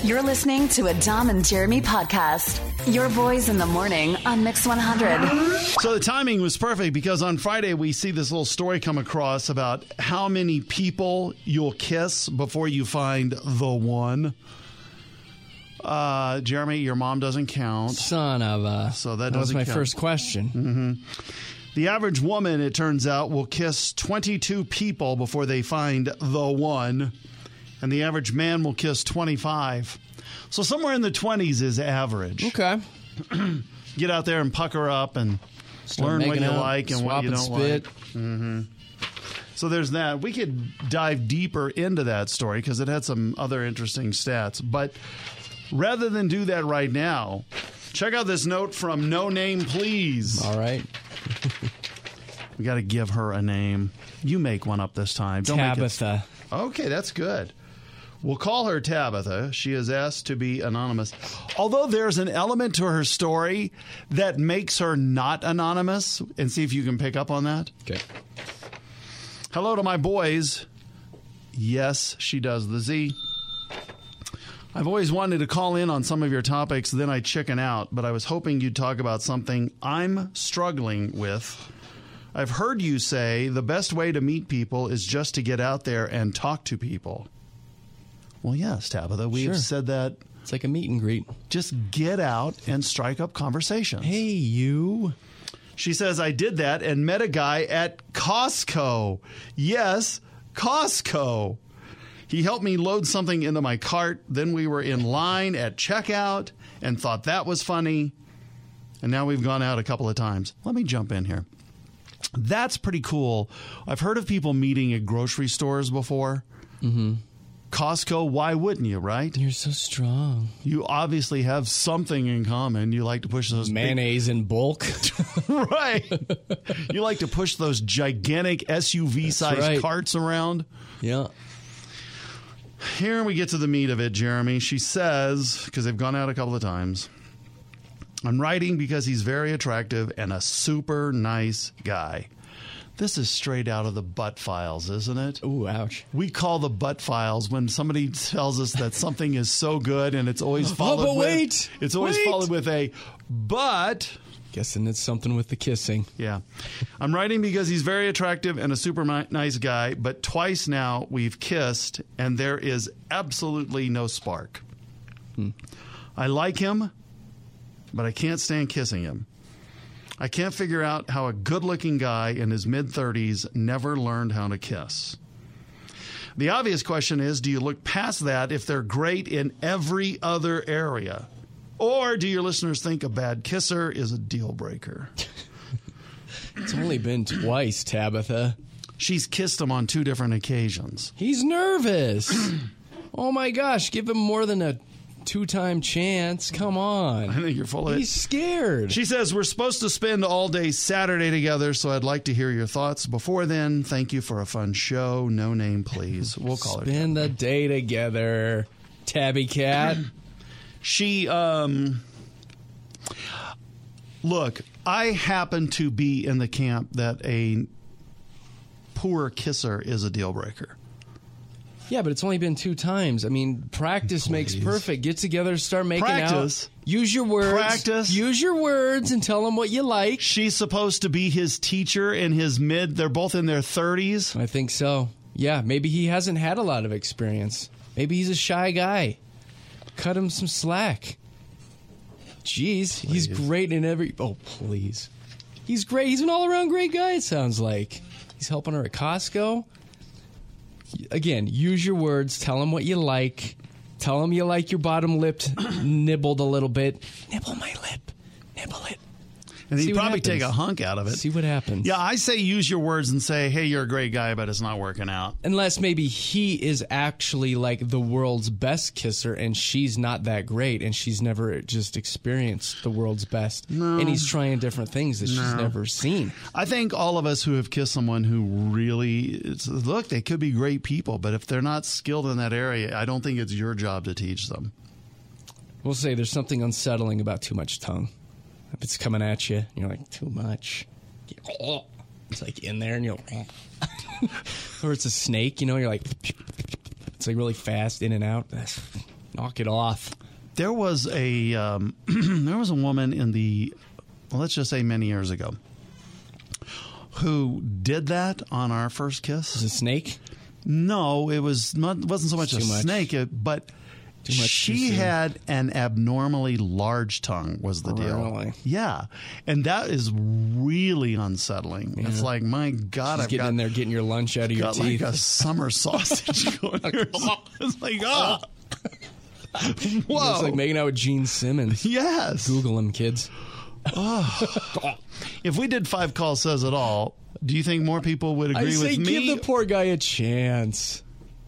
You're listening to a Dom and Jeremy podcast. Your boys in the morning on Mix 100. So the timing was perfect because on Friday we see this little story come across about how many people you'll kiss before you find the one. Jeremy, your mom doesn't count. Son of a... So that was doesn't my count. first question. Mm-hmm. The average woman, it turns out, will kiss 22 people before they find the one. And the average man will kiss 25. So somewhere in the 20s is average. Okay. Get out there and pucker up and learn what you like and what you don't like. Mm-hmm. So there's that. We could dive deeper into that story because it had some other interesting stats. But rather than do that right now, check out this note from No Name Please. All right. We got to give her a name. You make one up this time. Don't Tabitha. Okay, that's good. We'll call her Tabitha. She is asked to be anonymous. Although there's an element to her story that makes her not anonymous. And see if you can pick up on that. Okay. Hello to my boys. Yes, she does the Z. I've always wanted to call in on some of your topics, then I chicken out, but I was hoping you'd talk about something I'm struggling with. I've heard you say the best way to meet people is just to get out there and talk to people. Well, yes, Tabitha, we have said that. It's like a meet and greet. Just get out and strike up conversations. Hey, you. She says, I did that and met a guy at Costco. Yes, Costco. He helped me load something into my cart. Then we were in line at checkout and thought that was funny. And now we've gone out a couple of times. Let me jump in here. That's pretty cool. I've heard of people meeting at grocery stores before. Mm-hmm. Costco, why wouldn't you, right? You're so strong. You obviously have something in common. You like to push those mayonnaise in bulk. Right. You like to push those gigantic SUV-sized carts around. Yeah. Here we get to the meat of it, Jeremy. She says, because they've gone out a couple of times, I'm writing because he's very attractive and a super nice guy. This is straight out of the butt files, isn't it? Ooh, ouch. We call the butt files when somebody tells us that something is so good and it's always followed followed with a but. Guessing it's something with the kissing. Yeah. I'm writing because he's very attractive and a super nice guy, but twice now we've kissed and there is absolutely no spark. I like him, but I can't stand kissing him. I can't figure out how a good-looking guy in his mid-30s never learned how to kiss. The obvious question is, do you look past that if they're great in every other area? Or do your listeners think a bad kisser is a deal breaker? It's only been twice, Tabitha. She's kissed him on 2 different occasions. He's nervous. Oh, my gosh. Give him more than a 2-time chance. Come on. I think you're full of it. He's scared. She says, we're supposed to spend all day Saturday together, so I'd like to hear your thoughts. Before then, thank you for a fun show. No name, please. We'll call her. Spend the day together, Tabby Cat. She, look, I happen to be in the camp that a poor kisser is a deal breaker. Yeah, but it's only been 2 times. I mean, practice makes perfect. Get together, start making out. Use your words. Practice. Use your words and tell him what you like. She's supposed to be his teacher in his they're both in their 30s. I think so. Yeah, maybe he hasn't had a lot of experience. Maybe he's a shy guy. Cut him some slack. Jeez, he's great in every... Oh, please. He's great. He's an all-around great guy, it sounds like. He's helping her at Costco. Again, use your words. Tell him what you like. Tell him you like your bottom lip nibbled a little bit. Nibble my lip. Nibble it. And he'd probably take a hunk out of it. See what happens. Yeah, I say use your words and say, hey, you're a great guy, but it's not working out. Unless maybe he is actually like the world's best kisser and she's not that great and she's never just experienced the world's best. No. And he's trying different things that she's never seen. I think all of us who have kissed someone who really, look, they could be great people, but if they're not skilled in that area, I don't think it's your job to teach them. We'll say there's something unsettling about too much tongue. If it's coming at you, you're like, too much. It's like in there and you're like, or it's a snake, you're like, it's like really fast in and out. Knock it off. There was a there was a woman in the, let's just say many years ago, who did that on our first kiss. Is it a snake? No, it wasn't so much a snake, but she had an abnormally large tongue was the deal. Really? Yeah. And that is really unsettling. Yeah. It's like, my God, I've got in there getting your lunch out of your teeth. Like a summer sausage going here. It's like, Whoa. It's like making out with Gene Simmons. Yes. Google him, kids. If we did 5 calls says it all, do you think more people would agree with me? Give the poor guy a chance.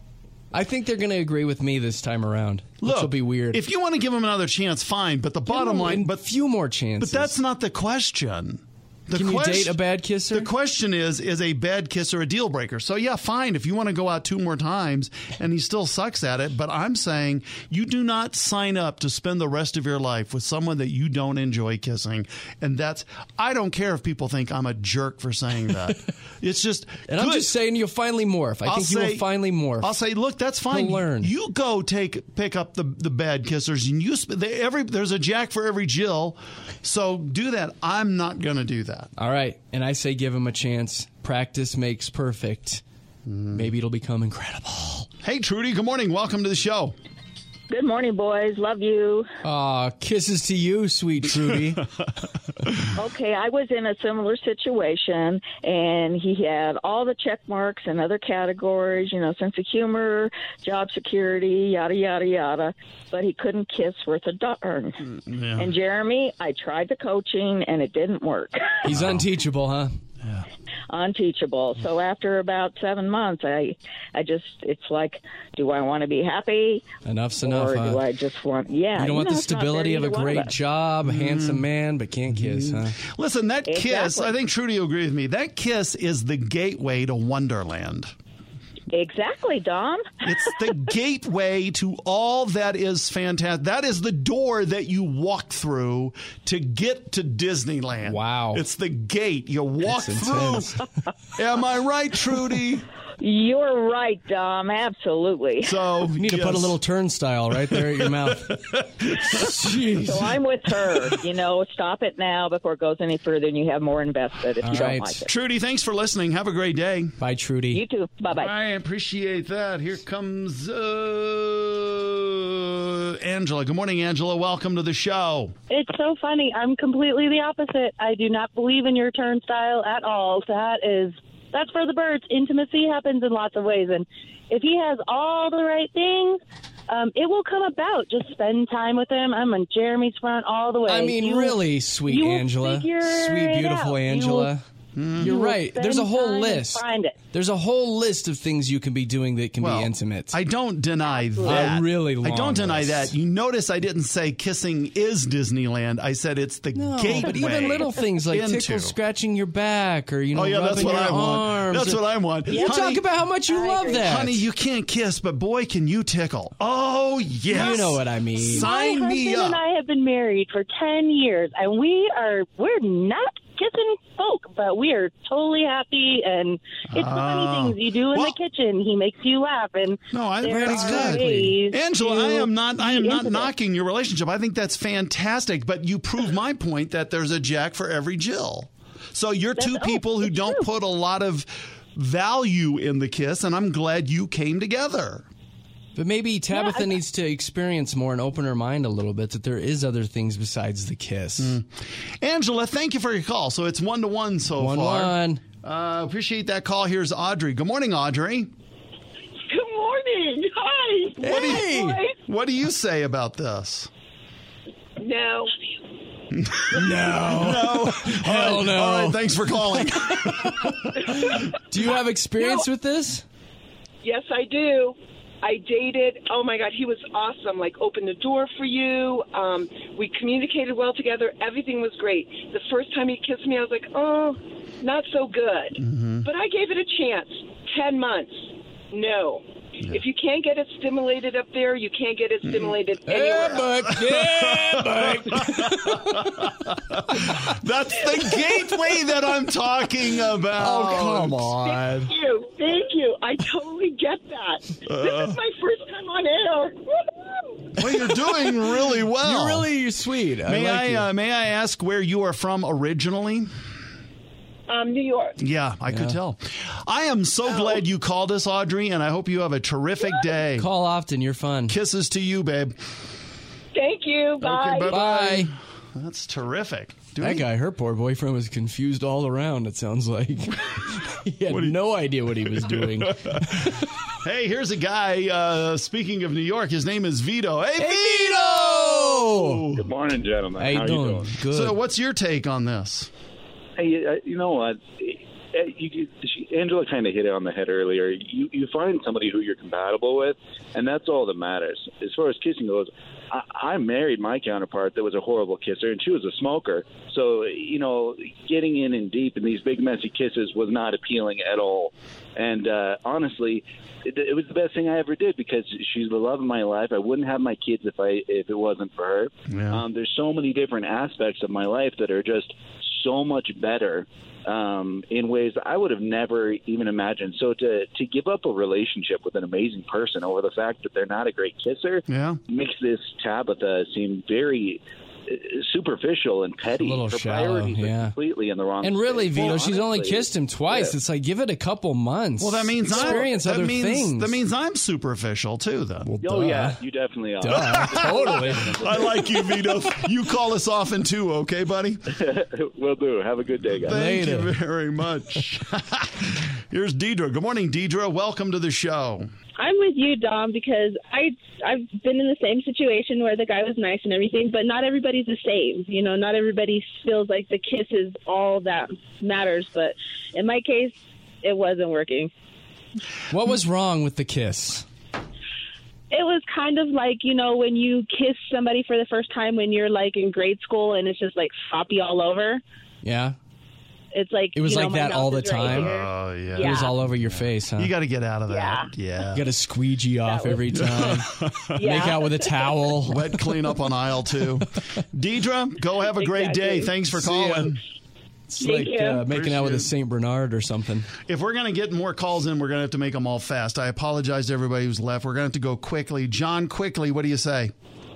I think they're going to agree with me this time around. Look, which will be weird. If you want to give him another chance, fine. But the bottom line, a few more chances. But that's not the question. Can you date a bad kisser? The question is a bad kisser a deal breaker? So, yeah, fine. If you want to go out 2 more times and he still sucks at it. But I'm saying you do not sign up to spend the rest of your life with someone that you don't enjoy kissing. And I don't care if people think I'm a jerk for saying that. It's just. And I'm just saying you'll finally morph. I think you will finally morph. I'll say, look, that's fine. You'll learn. You go pick up the bad kissers. And there's a Jack for every Jill. So do that. I'm not going to do that. All right. And I say give him a chance. Practice makes perfect. Maybe it'll become incredible. Hey, Trudy. Good morning. Welcome to the show. Good morning, boys. Love you. Aw, kisses to you, sweet Trudy. Okay, I was in a similar situation, and he had all the check marks and other categories, sense of humor, job security, yada, yada, yada, but he couldn't kiss worth a darn. Yeah. And Jeremy, I tried the coaching, and it didn't work. He's unteachable, huh? Yeah. Unteachable. So after about 7 months, it's like, do I want to be happy? Enough's enough, or huh? do I just want, you don't want the stability of a great job, a handsome man, but can't kiss, huh? Listen, that kiss, Exactly. I think Trudy will agree with me, that kiss is the gateway to Wonderland. Exactly, Dom. It's the gateway to all that is fantastic. That is the door that you walk through to get to Disneyland. Wow. It's the gate. You walk That's through. Am I right, Trudy? You're right, Dom. Absolutely. So You need to put a little turnstile right there at your mouth. Jeez. So I'm with her. Stop it now before it goes any further and you have more invested if you don't right. like it. Trudy, thanks for listening. Have a great day. Bye, Trudy. You too. Bye-bye. I appreciate that. Here comes Angela. Good morning, Angela. Welcome to the show. It's so funny. I'm completely the opposite. I do not believe in your turnstile at all. That's for the birds. Intimacy happens in lots of ways. And if he has all the right things, it will come about. Just spend time with him. I'm on Jeremy's front all the way. I mean, really, sweet Angela. Sweet, beautiful Angela. You're right. There's a whole list. Find it. There's a whole list of things you can be doing that can be intimate. I don't deny that. A really long I don't deny list. that. You notice I didn't say kissing is Disneyland. I said it's the gateway. But even little things like tickle scratching your back or, oh, yeah, rubbing that's what your I want. arms. That's what I want. You talk about how much you love that. Honey, you can't kiss, but boy, can you tickle. Oh, yes. You know what I mean. Sign me up. My husband and I have been married for 10 years, and we're not kissing folk, but we are totally happy, and it's the funny things you do in the kitchen. He makes you laugh, and good. Angela, I am not intimate. knocking your relationship. I think that's fantastic, but you prove my point that there's a Jack for every Jill. So you're two people who don't put a lot of value in the kiss, and I'm glad you came together. But maybe Tabitha needs to experience more and open her mind a little bit that there is other things besides the kiss. Angela, thank you for your call. So it's 1-1 so far. 1-1. Appreciate that call. Here's Audrey. Good morning, Audrey. Good morning. Hi. Hey. What do you say about this? No. No. Hell no. All right, thanks for calling. Do you have experience with this? Yes, I do. I dated. Oh, my God. He was awesome. Like, opened the door for you. We communicated well together. Everything was great. The first time he kissed me, I was like, oh, not so good. Mm-hmm. But I gave it a chance. 10 months. No. Yeah. If you can't get it stimulated up there, you can't get it stimulated anywhere. That's the gateway that I'm talking about. Oh, come on. Thank you. I totally get that. This is my first time on air. Well, you're doing really well. You're sweet. May I may I ask where you are from originally? New York. Yeah, I could tell. I am so glad you called us, Audrey, and I hope you have a terrific day. Call often. You're fun. Kisses to you, babe. Thank you. Bye. Okay, bye-bye. Bye. That's terrific. That guy, her poor boyfriend, was confused all around, it sounds like. He had no idea what he was doing. Hey, here's a guy, speaking of New York, his name is Vito. Hey, Vito! Good morning, gentlemen. How you doing? Good. So what's your take on this? Hey, you know what? Angela kind of hit it on the head earlier. You find somebody who you're compatible with, and that's all that matters. As far as kissing goes, I married my counterpart that was a horrible kisser, and she was a smoker. So, getting in and deep in these big, messy kisses was not appealing at all. And honestly, it was the best thing I ever did because she's the love of my life. I wouldn't have my kids if it wasn't for her. Yeah. There's so many different aspects of my life that are just so much better in ways that I would have never even imagined. So to give up a relationship with an amazing person over the fact that they're not a great kisser makes this Tabitha seem very superficial and petty. A little Her shallow, priorities are completely in the wrong And really, place. Vito, Well, she's only honestly, kissed him twice. It's like, give it a couple months. Well, that means experience other things. That means I'm superficial, too, then. Well, Oh, yeah, you definitely are. Totally. I like you, Vito. You call us often, too, okay, buddy? Will do. Have a good day, guys. Thank Later. you very much. Here's Deidre. Good morning, Deidre. Welcome to the show. I'm with you, Dom, because I've been in the same situation where the guy was nice and everything, but not everybody's the same. Not everybody feels like the kiss is all that matters. But in my case, it wasn't working. What was wrong with the kiss? It was kind of like, when you kiss somebody for the first time when you're like in grade school and it's just like sloppy all over. Yeah. It's like It was like my that mouth all the is right time? here. Oh, yeah. It was all over your face, huh? You got to get out of that. Yeah. You got to squeegee off every time. Make out with a towel. Wet clean up on aisle 2. Deidre, go have a great day. Thanks for calling. It's like making out with a Appreciate it. St. Bernard or something. If we're going to get more calls in, we're going to have to make them all fast. I apologize to everybody who's left. We're going to have to go quickly. John, quickly, what do you say?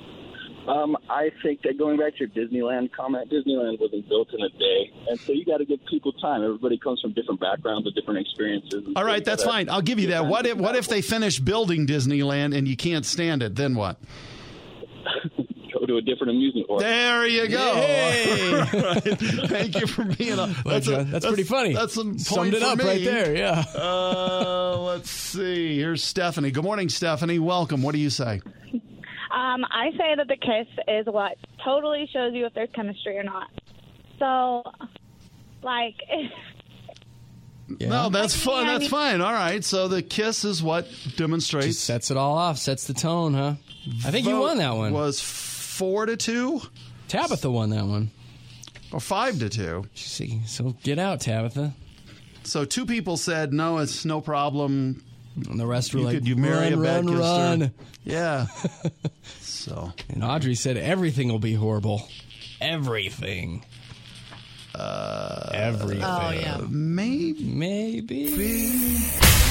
I think that going back to your Disneyland comment, Disneyland wasn't built in a day. And so you got to give people time. Everybody comes from different backgrounds and different experiences. All right, that's fine. I'll give you that. What if they finish building Disneyland and you can't stand it? Then what? Go to a different amusement park. There you go. Yay. All right. Thank you for being on. That's pretty funny. That's some point Summed it for up me. right there, yeah. Let's see. Here's Stephanie. Good morning, Stephanie. Welcome. What do you say? I say that the kiss is what totally shows you if there's chemistry or not. So, like... Yeah. No, that's fun. That's fine. All right. So the kiss is what demonstrates. Just sets it all off, sets the tone, huh? I think you won that one. Was 4-2? Tabitha won that one. Or 5-2? See, so get out, Tabitha. So 2 people said, no, it's no problem. And the rest were like, could you marry a bad kisser? run. Yeah. So. And Audrey said everything will be horrible. Everything. Everything. Oh, yeah. Maybe.